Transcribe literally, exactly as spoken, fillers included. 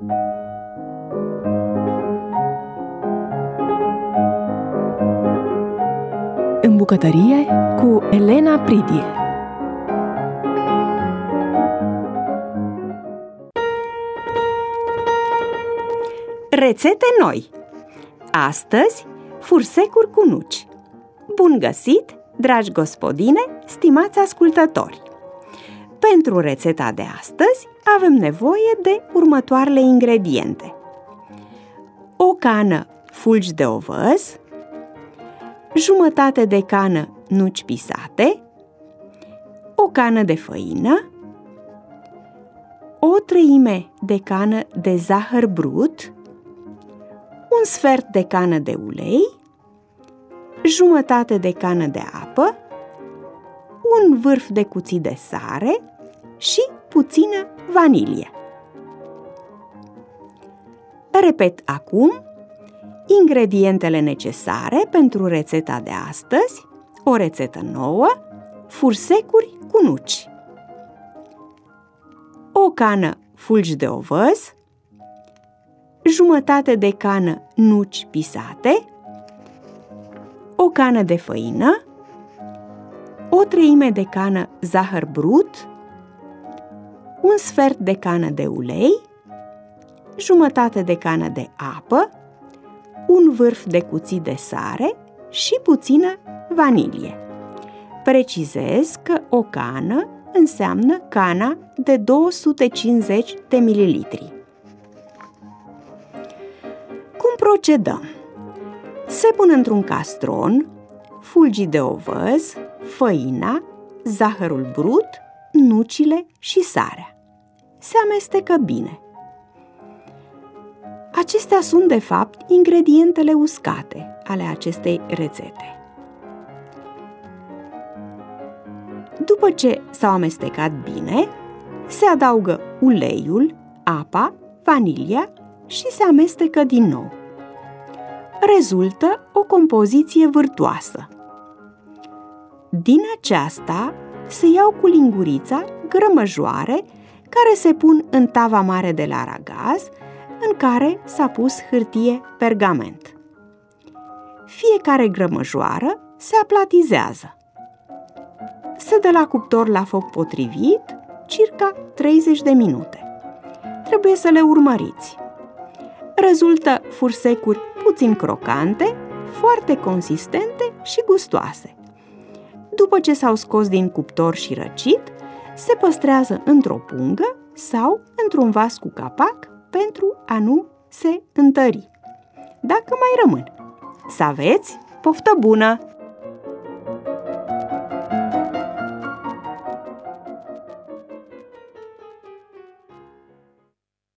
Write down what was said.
În bucătărie cu Elena Pridie. Rețete noi. Astăzi, fursecuri cu nuci. Bun găsit, dragi gospodine, stimați ascultători! Pentru rețeta de astăzi avem nevoie de următoarele ingrediente: o cană fulgi de ovăz, jumătate de cană nuci pisate, o cană de făină, o treime de cană de zahăr brut, un sfert de cană de ulei, jumătate de cană de apă, un vârf de cuțit de sare și puțină vanilie. Repet acum ingredientele necesare pentru rețeta de astăzi, o rețetă nouă, fursecuri cu nuci. O cană fulgi de ovăz, jumătate de cană nuci pisate, o cană de făină, o treime de cană zahăr brut, un sfert de cană de ulei, jumătate de cană de apă, un vârf de cuțit de sare și puțină vanilie. Precizez că o cană înseamnă cana de două sute cincizeci de mililitri. Cum procedăm? Se pun într-un castron fulgii de ovăz, făina, zahărul brut, nucile și sarea. Se amestecă bine. Acestea sunt, de fapt, ingredientele uscate ale acestei rețete. După ce s-au amestecat bine, se adaugă uleiul, apa, vanilia și se amestecă din nou. Rezultă o compoziție vârtoasă. Din aceasta se iau cu lingurița grămăjoare care se pun în tava mare de la aragaz, în care s-a pus hârtie pergament. Fiecare grămăjoară se aplatizează. Se dă la cuptor la foc potrivit, circa treizeci de minute. Trebuie să le urmăriți. Rezultă fursecuri puțin crocante, foarte consistente și gustoase. După ce s-au scos din cuptor și răcit, se păstrează într-o pungă sau într-un vas cu capac pentru a nu se întări, dacă mai rămân. Să aveți poftă bună!